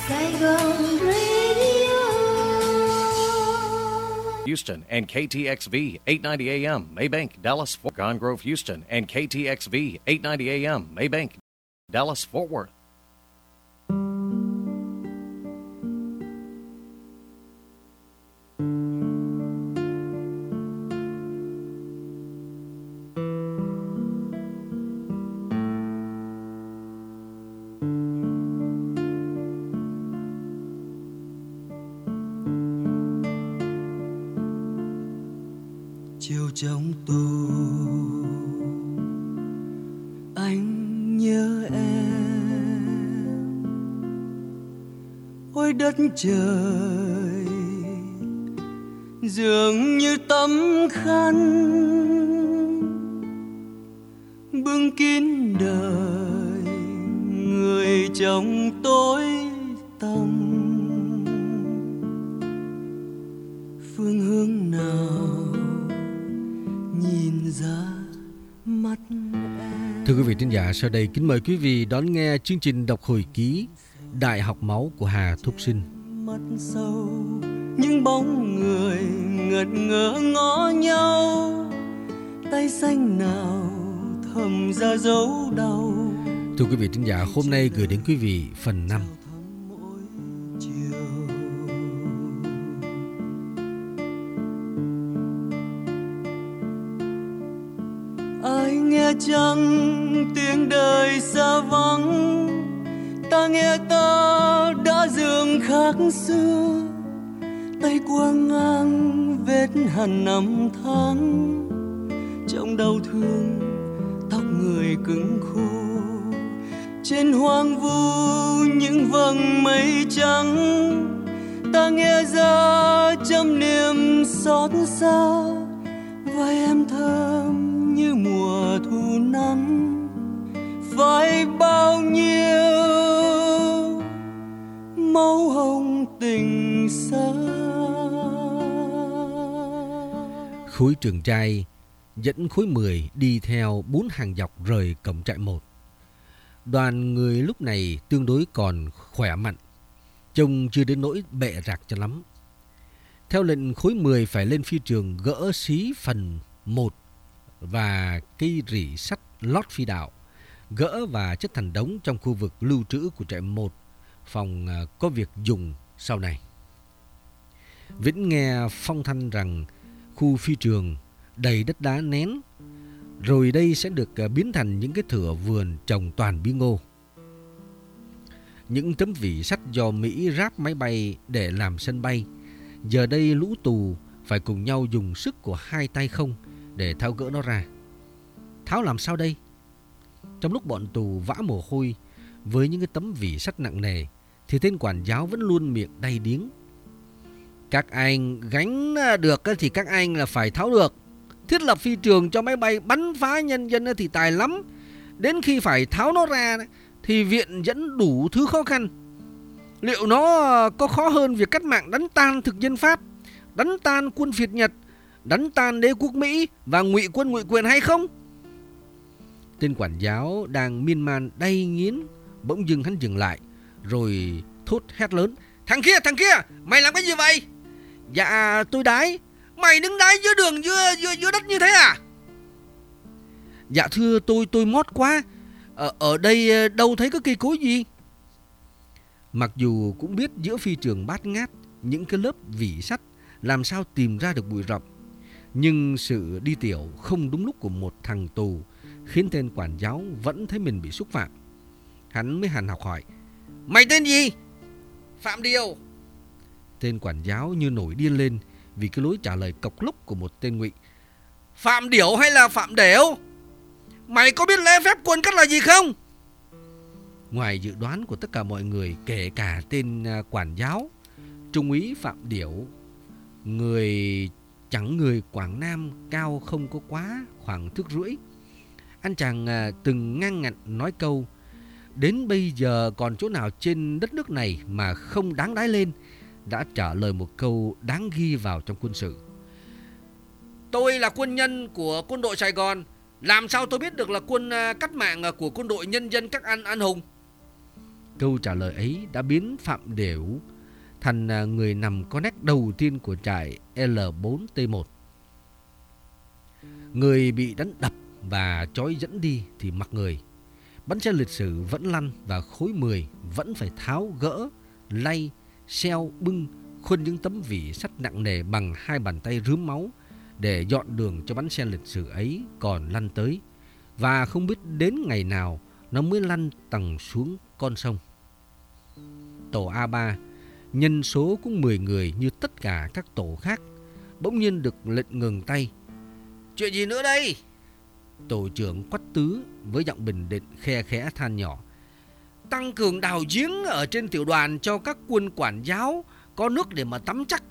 Saigon Radio. Houston and KTXV 890 AM, Maybank, Dallas, Fort Gone Grove, Houston and KTXV 890 AM, Maybank, Dallas, Fort Worth. Chiều trong tù anh nhớ em, ôi đất trời dường như tấm khăn bưng kín đời người trong tối tăm. Phương hướng nào nhìn ra mắt em. Thưa quý vị thính giả, sau đây kính mời quý vị đón nghe chương trình đọc hồi ký Đại học máu của Hà Thúc Sinh. Mắt sâu những bóng người ngật ngỡ ngó nhau, tay xanh nào thầm ra dấu đau. Thưa quý vị thính giả, hôm nay gửi đến quý vị phần 5. Ai nghe chăng tiếng đời xa vắng, ta nghe ta đã dường khác xưa, tay quang ngang vết hằn năm tháng. Trong đau thương tóc người cứng khô, trên hoang vu những vầng mây trắng, ta nghe ra trăm niềm xót xa. Vai em thơm như mùa thu nắng, phải bao nhiêu máu hồng tình xa. Khối trường trai dẫn khối 10 đi theo 4 hàng dọc rời cổng trại 1. Đoàn người lúc này tương đối còn khỏe mạnh, trông chưa đến nỗi bệ rạc cho lắm. Theo lệnh, khối 10 phải lên phi trường gỡ xí phần 1 và cây rỉ sắt lót phi đạo, gỡ và chất thành đống trong khu vực lưu trữ của trại 1, phòng có việc dùng sau này. Vĩnh nghe phong thanh rằng khu phi trường đầy đất đá nén, rồi đây sẽ được biến thành những cái thửa vườn trồng toàn bí ngô. Những tấm vỉ sắt do Mỹ ráp máy bay để làm sân bay, giờ đây lũ tù phải cùng nhau dùng sức của hai tay không để tháo gỡ nó ra. Tháo làm sao đây? Trong lúc bọn tù vã mồ hôi với những cái tấm vỉ sắt nặng nề, thì tên quản giáo vẫn luôn miệng đay điếng. Các anh gánh được thì các anh là phải tháo được. Thiết lập phi trường cho máy bay bắn phá nhân dân thì tài lắm. Đến khi phải tháo nó ra thì viện dẫn đủ thứ khó khăn. Liệu nó có khó hơn việc cách mạng đánh tan thực dân Pháp, đánh tan quân Việt Nhật, đánh tan đế quốc Mỹ và ngụy quân ngụy quyền hay không? Tên quản giáo đang miên man đay nghiến, bỗng dưng hắn dừng lại, rồi thốt hét lớn: Thằng kia, mày làm cái gì vậy? Dạ tôi đái. Mày đứng đái giữa đường, giữa đất như thế à? Dạ thưa tôi mót quá. Ở đây đâu thấy có cây cối gì. Mặc dù cũng biết giữa phi trường bát ngát, những cái lớp vỉ sắt làm sao tìm ra được bụi rậm, nhưng sự đi tiểu không đúng lúc của một thằng tù khiến tên quản giáo vẫn thấy mình bị xúc phạm. Hắn mới hằn học hỏi: Mày tên gì? Phạm Điều. Tên quản giáo như nổi điên lên vì cái lối trả lời cộc lốc của một tên ngụy. Phạm Điểu hay là Phạm Đểu? Mày có biết lễ phép quân cất là gì không? Ngoài dự đoán của tất cả mọi người, kể cả tên quản giáo, Trung úy Phạm Điểu, người Quảng Nam, cao không có quá khoảng thước rưỡi. Anh chàng từng ngang ngạnh nói câu: Đến bây giờ còn chỗ nào trên đất nước này mà không đáng đái lên, đã trả lời một câu đáng ghi vào trong quân sử: Tôi là quân nhân của quân đội Sài Gòn, làm sao tôi biết được là quân cách mạng của quân đội nhân dân các anh hùng? Câu trả lời ấy đã biến Phạm Đểu thành người nằm có nét đầu tiên của trại L4T1. Người bị đánh đập và trói dẫn đi thì mặc người. Bánh xe lịch sử vẫn lăn và khối 10 vẫn phải tháo gỡ, lay, xeo, bưng, khuân những tấm vỉ sắt nặng nề bằng hai bàn tay rướm máu để dọn đường cho bánh xe lịch sử ấy còn lăn tới. Và không biết đến ngày nào nó mới lăn tầng xuống con sông. Tổ A3, nhân số cũng 10 người như tất cả các tổ khác, bỗng nhiên được lệnh ngừng tay. Chuyện gì nữa đây? Tổ trưởng Quách Tứ với giọng bình định khe khẽ than nhỏ. Tăng cường đào giếng ở trên tiểu đoàn cho các quân quản giáo có nước để mà tắm chắc.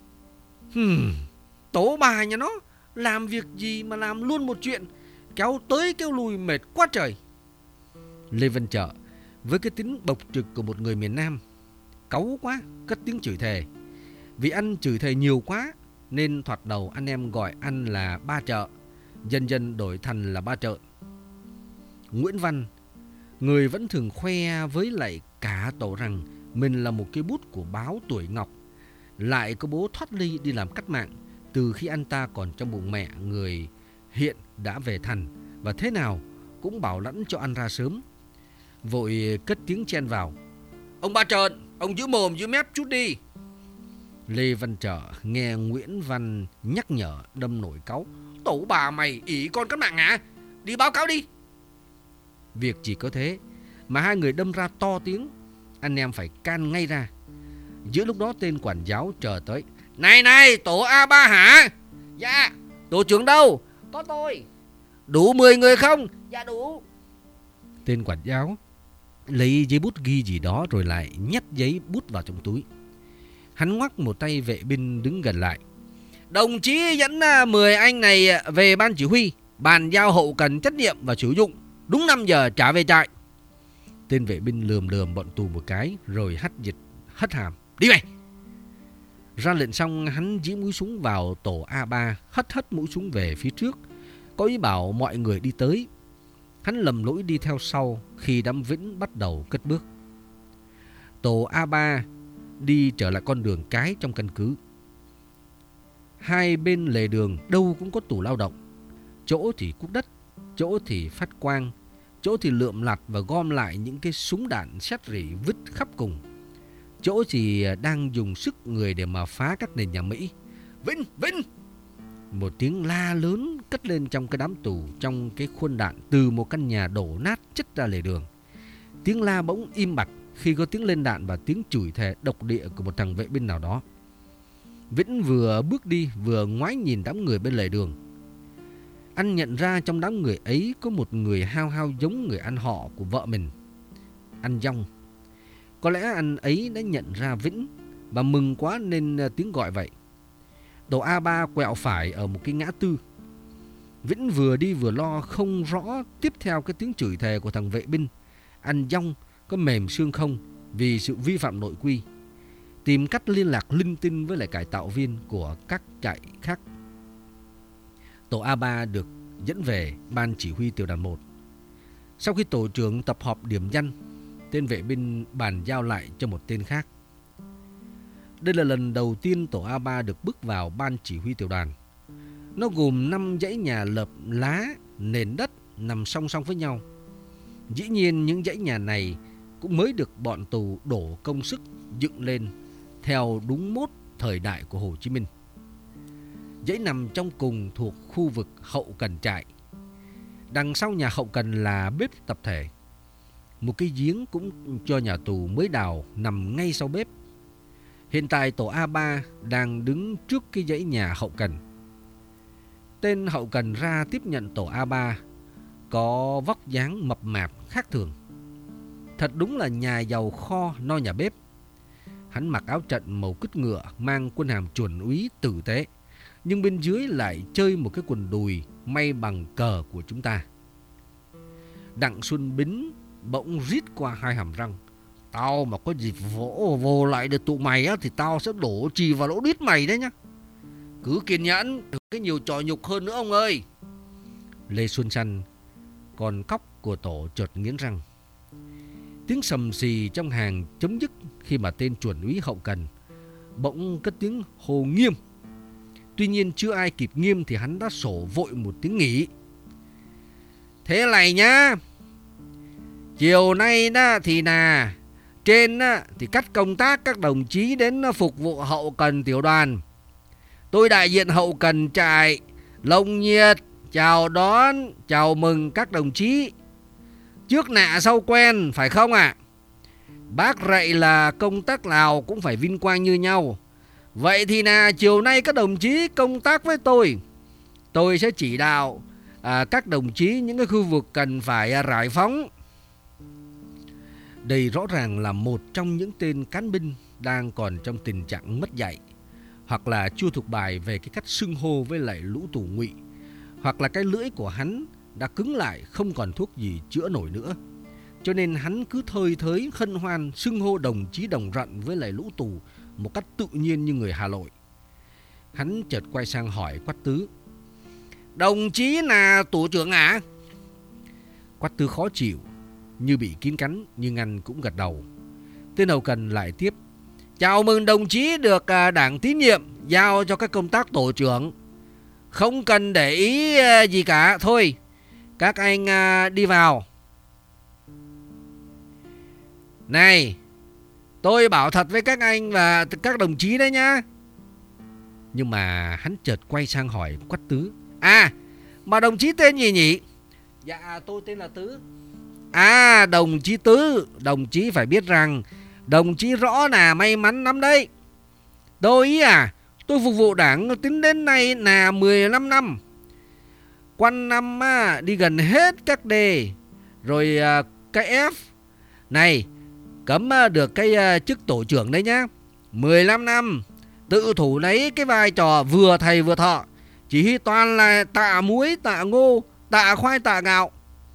Tổ bà nhà nó làm việc gì mà làm luôn một chuyện, kéo tới kéo lùi mệt quá trời. Lê Văn Chợ với cái tính bộc trực của một người miền Nam, cáu quá cất tiếng chửi thề. Vì anh chửi thề nhiều quá nên thoạt đầu anh em gọi anh là Ba Chợ, dần dần đổi thành là Ba Trợn. Nguyễn Văn, người vẫn thường khoe với lại cả tổ rằng mình là một cái bút của báo Tuổi Ngọc, lại có bố thoát ly đi làm cách mạng từ khi anh ta còn trong bụng mẹ, người hiện đã về thành và thế nào cũng bảo lãnh cho ăn ra sớm, vội cất tiếng chen vào. Ông Ba Trợn, ông giữ mồm giữ mép chút đi. Lê Văn Chợ nghe Nguyễn Văn nhắc nhở đâm nổi cáu. Tổ bà mày ỷ con cách mạng hả? Đi báo cáo đi. Việc chỉ có thế mà hai người đâm ra to tiếng. Anh em phải can ngay ra. Giữa lúc đó tên quản giáo chờ tới. Này, tổ A3 hả? Dạ. Tổ trưởng đâu? Có tôi. Đủ 10 người không? Dạ đủ. Tên quản giáo lấy giấy bút ghi gì đó rồi lại nhét giấy bút vào trong túi. Hắn ngoắc một tay vệ binh đứng gần lại. Đồng chí dẫn 10 anh này về ban chỉ huy, bàn giao hậu cần trách nhiệm và sử dụng. Đúng 5 giờ trả về trại. Tên vệ binh lườm bọn tù một cái rồi hất hàm. Đi mày! Ra lệnh xong hắn dí mũi súng vào tổ A3, hất mũi súng về phía trước, có ý bảo mọi người đi tới. Hắn lầm lỗi đi theo sau khi đám Vĩnh bắt đầu cất bước. Tổ A3 đi trở lại con đường cái trong căn cứ. Hai bên lề đường đâu cũng có tủ lao động. Chỗ thì cuốc đất, chỗ thì phát quang, chỗ thì lượm lặt và gom lại những cái súng đạn sét rỉ vứt khắp cùng. Chỗ thì đang dùng sức người để mà phá các nền nhà Mỹ. Vĩnh! Một tiếng la lớn cất lên trong cái đám tù, trong cái khuôn đạn từ một căn nhà đổ nát chất ra lề đường. Tiếng la bỗng im bặt khi có tiếng lên đạn và tiếng chửi thề độc địa của một thằng vệ binh nào đó. Vĩnh vừa bước đi vừa ngoái nhìn đám người bên lề đường. Anh nhận ra trong đám người ấy có một người hao giống người anh họ của vợ mình, anh Dông. Có lẽ anh ấy đã nhận ra Vĩnh và mừng quá nên tiếng gọi vậy. Tổ A3 quẹo phải ở một cái ngã tư. Vĩnh vừa đi vừa lo không rõ tiếp theo cái tiếng chửi thề của thằng vệ binh, anh Dông có mềm xương không vì sự vi phạm nội quy, tìm cách liên lạc linh tinh với lại cải tạo viên của các trại khác. Tổ A3 được dẫn về ban chỉ huy tiểu đoàn 1. Sau khi tổ trưởng tập họp điểm danh, tên vệ binh bàn giao lại cho một tên khác. Đây là lần đầu tiên tổ A3 được bước vào ban chỉ huy tiểu đoàn. Nó gồm 5 dãy nhà lợp lá, nền đất nằm song song với nhau. Dĩ nhiên những dãy nhà này cũng mới được bọn tù đổ công sức dựng lên theo đúng mốt thời đại của Hồ Chí Minh. Dãy nằm trong cùng thuộc khu vực hậu cần trại. Đằng sau nhà hậu cần là bếp tập thể. Một cái giếng cũng cho nhà tù mới đào nằm ngay sau bếp. Hiện tại tổ A3 đang đứng trước cái dãy nhà hậu cần. Tên hậu cần ra tiếp nhận tổ A3 có vóc dáng mập mạp khác thường. Thật đúng là nhà giàu kho no nhà bếp. Hắn mặc áo trận màu cứt ngựa, mang quân hàm chuẩn úy tử tế, nhưng bên dưới lại chơi một cái quần đùi may bằng cờ của chúng ta. Đặng Xuân Bính bỗng rít qua hai hàm răng. Tao mà có dịp vô lại được tụi mày á, thì tao sẽ đổ chì vào lỗ đít mày đấy nhá. Cứ kiên nhẫn, đừng cái nhiều trò nhục hơn nữa ông ơi. Lê Xuân Săn, con cóc của tổ chợt nghiến răng. Tiếng sầm xì trong hàng chấm dứt khi mà tên chuẩn úy hậu cần bỗng cất tiếng hô nghiêm. Tuy nhiên chưa ai kịp nghiêm thì hắn đã sổ vội một tiếng nghỉ. Thế này nhá, chiều nay đó thì trên thì cắt công tác các đồng chí đến phục vụ hậu cần tiểu đoàn. Tôi đại diện hậu cần trại Lồng Nhiệt chào đón, chào mừng các đồng chí. Trước nạ sau quen phải không ạ? Bác dạy là công tác nào cũng phải vinh quang như nhau. Vậy thì chiều nay các đồng chí công tác với tôi. Tôi sẽ chỉ đạo các đồng chí những cái khu vực cần phải giải phóng. Đây rõ ràng là một trong những tên cán binh đang còn trong tình trạng mất dạy, hoặc là chưa thuộc bài về cái cách xưng hô với lại lũ tù ngụy, hoặc là cái lưỡi của hắn đã cứng lại không còn thuốc gì chữa nổi nữa. Cho nên hắn cứ thơi thới hân hoan xưng hô đồng chí đồng rận với lại lũ tù một cách tự nhiên như người Hà Nội. Hắn chợt quay sang hỏi Quách Tứ: Đồng chí là tổ trưởng à? Quách Tứ khó chịu, như bị kín cắn, nhưng anh cũng gật đầu. Tên hậu cần lại tiếp: Chào mừng đồng chí được đảng tín nhiệm giao cho các công tác tổ trưởng. Không cần để ý gì cả. Thôi, các anh đi vào. Này, tôi bảo thật với các anh và các đồng chí đấy nhá. Nhưng mà hắn chợt quay sang hỏi Quách Tứ: mà đồng chí tên gì nhỉ? Dạ, tôi tên là Tứ. Đồng chí Tứ, đồng chí phải biết rằng đồng chí rõ là may mắn lắm đấy. Tôi phục vụ đảng tính đến nay là 15 năm. Quanh năm đi gần hết các đề, rồi cái F. Này, cấm được cái chức tổ trưởng đấy nhá. 15 năm, tự thủ lấy cái vai trò vừa thầy vừa thợ. Chỉ huy toàn là tạ muối, tạ ngô, tạ khoai, tạ gạo.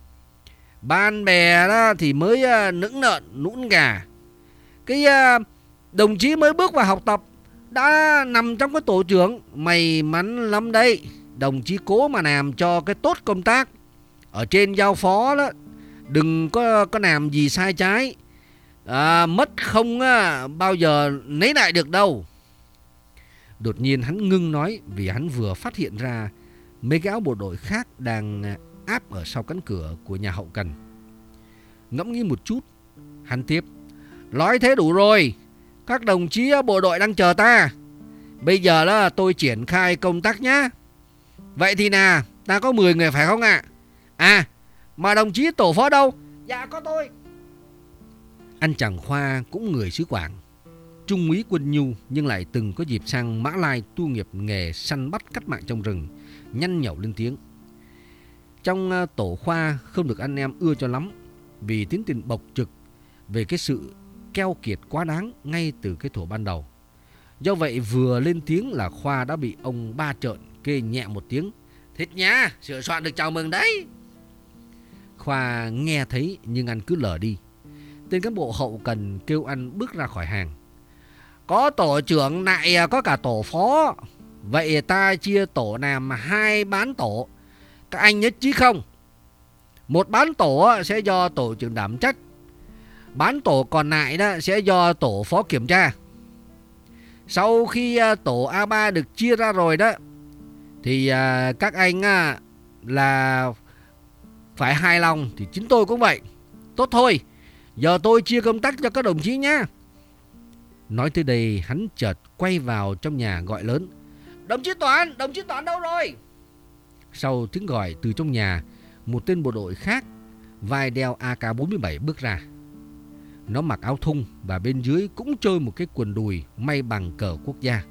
Ban bè đó thì mới nững nợn, nũn gà. Cái đồng chí mới bước vào học tập đã nằm trong cái tổ trưởng. May mắn lắm đấy. Đồng chí cố mà làm cho cái tốt công tác. Ở trên giao phó đó, đừng có làm gì sai trái. Mất không bao giờ lấy lại được đâu. Đột nhiên hắn ngưng nói, vì hắn vừa phát hiện ra mấy cái áo bộ đội khác đang áp ở sau cánh cửa của nhà hậu cần. Ngẫm nghĩ một chút, hắn tiếp: Nói thế đủ rồi. Các đồng chí bộ đội đang chờ ta. Bây giờ là tôi triển khai công tác nhá. Vậy thì ta có 10 người phải không ạ? Mà đồng chí tổ phó đâu? Dạ có tôi. Anh chàng Khoa cũng người xứ Quảng, trung úy quân nhu, nhưng lại từng có dịp sang Mã Lai tu nghiệp nghề săn bắt cắt mạng trong rừng, nhăn nhẩu lên tiếng. Trong tổ Khoa không được anh em ưa cho lắm, vì tính tình bộc trực, về cái sự keo kiệt quá đáng ngay từ cái thuở ban đầu. Do vậy vừa lên tiếng là Khoa đã bị ông ba trợn kê nhẹ một tiếng: Thịt nhá, sửa soạn được chào mừng đấy. Khoa nghe thấy nhưng anh cứ lờ đi. Tên cán bộ hậu cần kêu anh bước ra khỏi hàng: Có tổ trưởng lại có cả tổ phó. Vậy ta chia tổ làm 2 bán tổ. Các anh nhất trí không? Một bán tổ sẽ do tổ trưởng đảm trách. Bán tổ còn lại đó sẽ do tổ phó kiểm tra. Sau khi tổ A3 được chia ra rồi đó, thì các anh là phải hài lòng, thì chính tôi cũng vậy. Tốt thôi, giờ tôi chia công tác cho các đồng chí nhé. Nói tới đây hắn chợt quay vào trong nhà gọi lớn: Đồng chí Toán đâu rồi? Sau tiếng gọi từ trong nhà, một tên bộ đội khác vai đeo AK-47 bước ra. Nó mặc áo thun và bên dưới cũng trôi một cái quần đùi may bằng cờ quốc gia.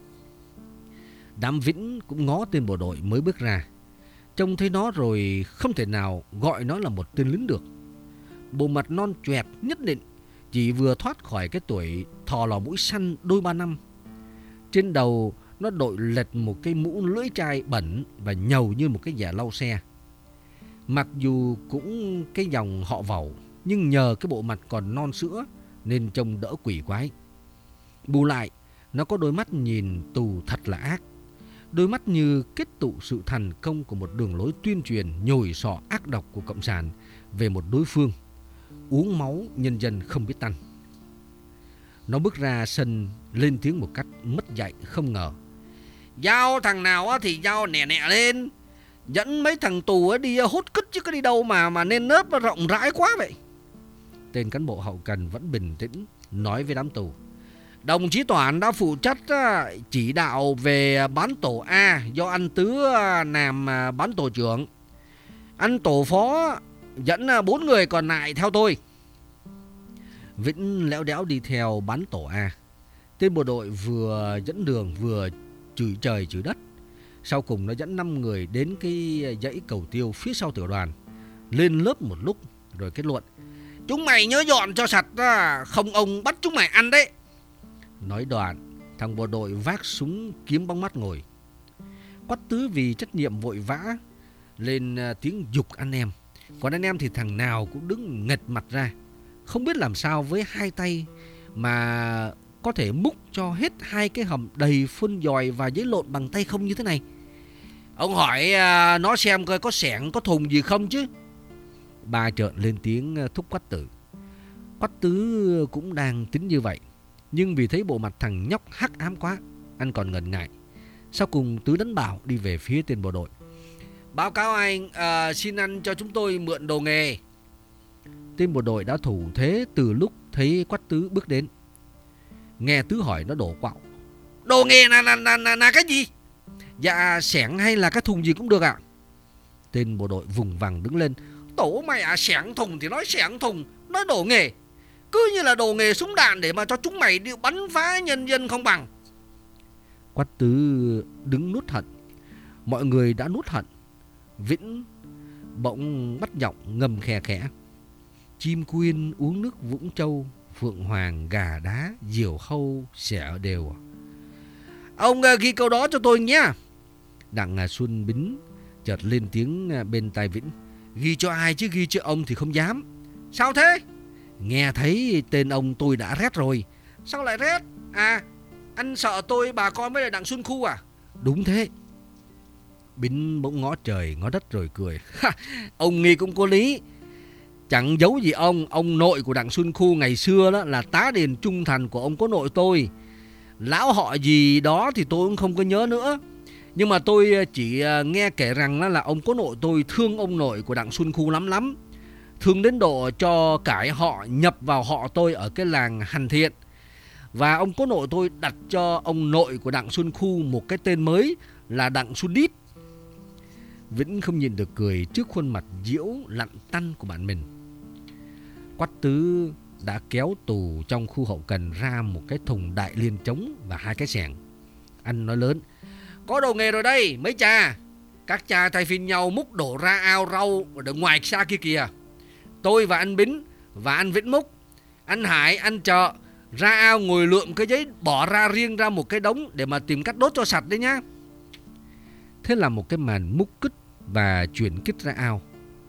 Đám Vĩnh cũng ngó tên bộ đội mới bước ra. Trông thấy nó rồi không thể nào gọi nó là một tên lính được. Bộ mặt non choẹt nhất định, chỉ vừa thoát khỏi cái tuổi thò lò mũi săn đôi 3 năm. Trên đầu nó đội lệch một cái mũ lưỡi chai bẩn và nhầu như một cái dẻ lau xe. Mặc dù cũng cái dòng họ Vẩu, nhưng nhờ cái bộ mặt còn non sữa nên trông đỡ quỷ quái. Bù lại, nó có đôi mắt nhìn tù thật là ác. Đôi mắt như kết tụ sự thành công của một đường lối tuyên truyền nhồi sọ ác độc của Cộng sản về một đối phương. uống máu nhân dân không biết tanh. Nó bước ra sân lên tiếng một cách mất dạy không ngờ. Giao thằng nào thì giao nẻ nẻ lên. Dẫn mấy thằng tù đi hốt cứt chứ có đi đâu mà nên nớp nó rộng rãi quá vậy. Tên cán bộ hậu cần vẫn bình tĩnh nói với đám tù. Đồng chí Toản đã phụ trách chỉ đạo về bán tổ A do anh Tứ làm bán tổ trưởng. Anh tổ phó dẫn 4 người còn lại theo tôi. Vĩnh léo đéo đi theo bán tổ A. Tên bộ đội vừa dẫn đường vừa chửi trời chửi đất. Sau cùng nó dẫn 5 người đến cái dãy cầu tiêu phía sau tiểu đoàn, lên lớp một lúc rồi kết luận. Chúng mày nhớ dọn cho sạch, không ông bắt chúng mày ăn đấy. Nói đoạn, thằng bộ đội vác súng kiếm bóng mắt ngồi. Quát Tứ vì trách nhiệm vội vã lên tiếng giục anh em. Còn anh em thì thằng nào cũng đứng nghệt mặt ra, không biết làm sao với hai tay mà có thể múc cho hết 2 cái hầm đầy phân giòi và giấy lộn bằng tay không như thế này. Ông hỏi nó xem coi có xẻng có thùng gì không chứ. Ba trợn lên tiếng thúc Quách Tử. Quách Tứ cũng đang tính như vậy, nhưng vì thấy bộ mặt thằng nhóc hắc ám quá, anh còn ngần ngại. Sau cùng Tứ đánh bảo đi về phía tên bộ đội. Báo cáo anh, xin anh cho chúng tôi mượn đồ nghề. Tên bộ đội đã thủ thế từ lúc thấy Quách Tứ bước đến. Nghe Tứ hỏi nó đổ quạo. Đồ nghề là cái gì? Dạ xẻng hay là cái thùng gì cũng được ạ. Tên bộ đội vùng vằng đứng lên. Tổ mày xẻng thùng thì nói xẻng thùng, nói đồ nghề. Cứ như là đồ nghề súng đạn để mà cho chúng mày đi bắn phá nhân dân không bằng. Quách Tứ đứng nuốt hận. Mọi người đã nuốt hận. Vĩnh bỗng bắt giọng ngầm khè khẽ. Chim quyên uống nước Vũng Châu, phượng hoàng gà đá, diều hâu xẻ đều. Ông ghi câu đó cho tôi nhé. Đặng Xuân Bính chợt lên tiếng bên tai Vĩnh. Ghi cho ai chứ ghi cho ông thì không dám. Sao thế? Nghe thấy tên ông tôi đã rét rồi. Sao lại rét? Anh sợ tôi bà con với lại Đặng Xuân Khu à? Đúng thế. Bính bỗng ngó trời ngó đất rồi cười. Ông nghi cũng có lý. Chẳng giấu gì ông nội của Đặng Xuân Khu ngày xưa đó là tá điền trung thành của ông có nội tôi. Lão họ gì đó thì tôi cũng không có nhớ nữa. Nhưng mà tôi chỉ nghe kể rằng là ông có nội tôi thương ông nội của Đặng Xuân Khu lắm. Thương đến độ cho cải họ nhập vào họ tôi ở cái làng Hành Thiện. Và ông có nội tôi đặt cho ông nội của Đặng Xuân Khu một cái tên mới là Đặng Xuân Đít. Vĩnh không nhìn được cười trước khuôn mặt diễu lặn tăn của bạn mình. Quách Tứ đã kéo tù trong khu hậu cần ra một cái thùng đại liên trống và 2 cái xẻng. Anh nói lớn. Có đồ nghề rồi đây mấy cha. Các cha thay phiên nhau múc đổ ra ao rau ở ngoài xa kia kìa. Tôi và anh Bính và anh Vĩnh múc. Anh Hải, anh Chợ ra ao ngồi lượm cái giấy bỏ ra riêng ra một cái đống để mà tìm cách đốt cho sạch đấy nhá. Thế là một cái màn múc cứt và chuyển cứt ra ao.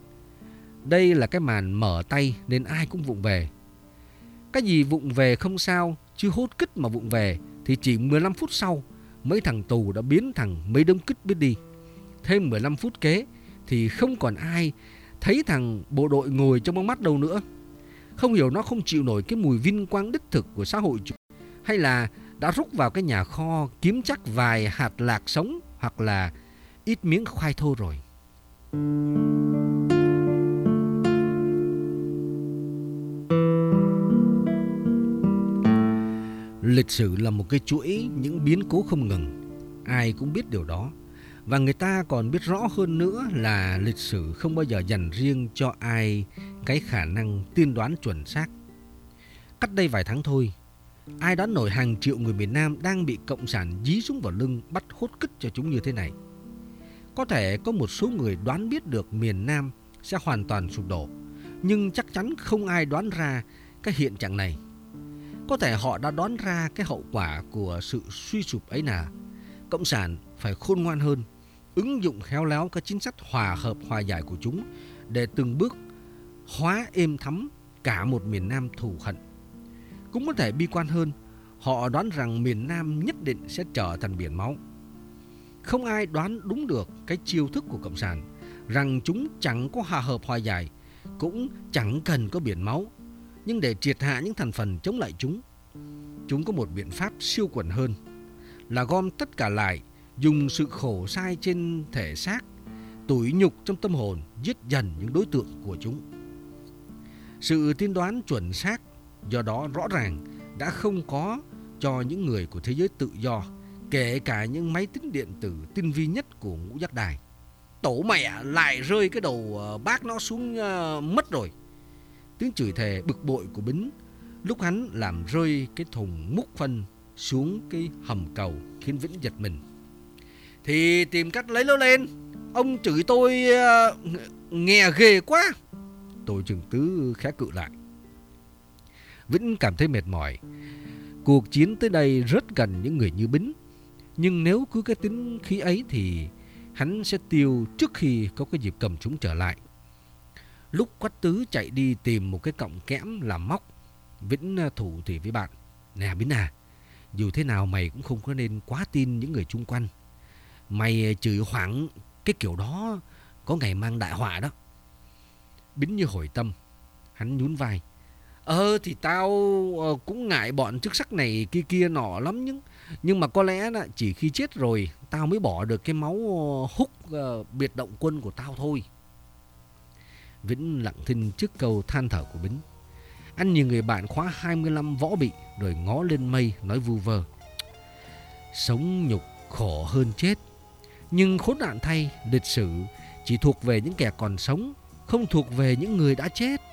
Đây là cái màn mở tay nên ai cũng vụng về. Cái gì vụng về không sao, chứ hốt cứt mà vụng về thì chỉ 15 phút sau mấy thằng tù đã biến thằng mấy đống cứt biết đi. Thêm 15 phút kế thì không còn ai thấy thằng bộ đội ngồi trong bóng mắt đâu nữa. Không hiểu nó không chịu nổi cái mùi vinh quang đích thực của xã hội chủ, hay là đã rúc vào cái nhà kho kiếm chắc vài hạt lạc sống hoặc là ít miếng khoai thô rồi. Lịch sử là một cái chuỗi những biến cố không ngừng. Ai cũng biết điều đó. Và người ta còn biết rõ hơn nữa là lịch sử không bao giờ dành riêng cho ai cái khả năng tiên đoán chuẩn xác. Cách đây vài tháng thôi, ai đoán nổi hàng triệu người miền Nam đang bị cộng sản dí súng vào lưng bắt hốt cứt cho chúng như thế này. Có thể có một số người đoán biết được miền Nam sẽ hoàn toàn sụp đổ, nhưng chắc chắn không ai đoán ra cái hiện trạng này. Có thể họ đã đoán ra cái hậu quả của sự suy sụp ấy là cộng sản phải khôn ngoan hơn, ứng dụng khéo léo các chính sách hòa hợp hòa giải của chúng để từng bước hóa êm thấm cả một miền Nam thù hận. Cũng có thể bi quan hơn, họ đoán rằng miền Nam nhất định sẽ trở thành biển máu. Không ai đoán đúng được cái chiêu thức của cộng sản, rằng chúng chẳng có hòa hợp hòa giải, cũng chẳng cần có biển máu. Nhưng để triệt hạ những thành phần chống lại chúng có một biện pháp siêu quần hơn, là gom tất cả lại, dùng sự khổ sai trên thể xác, tủi nhục trong tâm hồn, giết dần những đối tượng của chúng. Sự tiên đoán chuẩn xác do đó rõ ràng đã không có cho những người của thế giới tự do, kể cả những máy tính điện tử tinh vi nhất của ngũ giác đài. Tổ mẹ lại rơi cái đầu bác nó xuống mất rồi. Tiếng chửi thề bực bội của Bính lúc hắn làm rơi cái thùng múc phân xuống cái hầm cầu khiến Vĩnh giật mình. Thì tìm cách lấy nó lên. Ông chửi tôi nghe ghê quá. Tôi Trường Tứ khẽ cự lại. Vĩnh cảm thấy mệt mỏi. Cuộc chiến tới đây rất cần những người như Bính. Nhưng nếu cứ cái tính khí ấy thì hắn sẽ tiêu trước khi có cái dịp cầm chúng trở lại. Lúc Quách Tứ chạy đi tìm một cái cọng kẽm làm móc, Vĩnh thủ thì với bạn: Nè Bính à, dù thế nào mày cũng không có nên quá tin những người chung quanh. Mày chửi hoảng cái kiểu đó có ngày mang đại họa đó. Bính như hồi tâm. Hắn nhún vai: Thì tao cũng ngại bọn chức sắc này kia nọ lắm, nhưng mà có lẽ là chỉ khi chết rồi tao mới bỏ được cái máu húc biệt động quân của tao thôi. Vĩnh lặng thinh trước câu than thở của Bính. Anh nhìn người bạn khóa 25 võ bị rồi ngó lên mây nói vu vơ: Sống nhục khổ hơn chết. Nhưng khốn nạn thay, lịch sử chỉ thuộc về những kẻ còn sống, không thuộc về những người đã chết.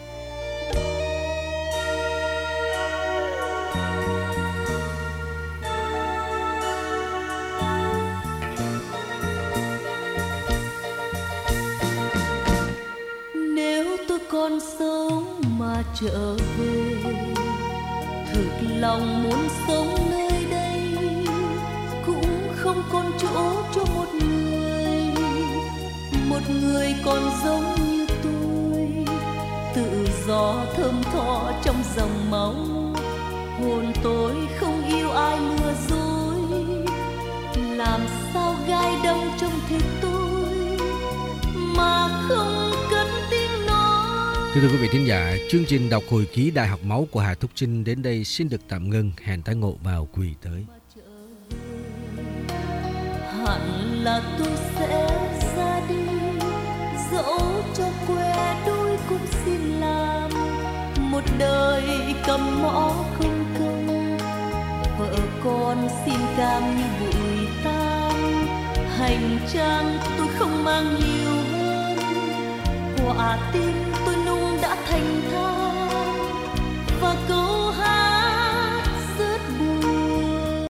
Nếu tôi còn sống mà trở về, thực lòng muốn sống nơi đây, cũng không còn chỗ cho một người còn giống như tôi, tự do thơm tho trong dòng máu. Hồn tôi không yêu ai lừa dối, làm sao gai đâm trong thịt tôi mà không cất tiếng nói. Thưa quý vị thính giả, chương trình đọc hồi ký Đại học máu của Hà Thúc Trinh đến đây xin được tạm ngưng. Hẹn tái ngộ vào kỳ tới. Hẳn là tôi sẽ ra đi, dẫu cho que đôi cũng xin làm một đời cầm mõ không công. Vợ con xin cam như bụi tan, hành trang tôi không mang nhiều hơn. Quả tim tôi nung đã thành than, và câu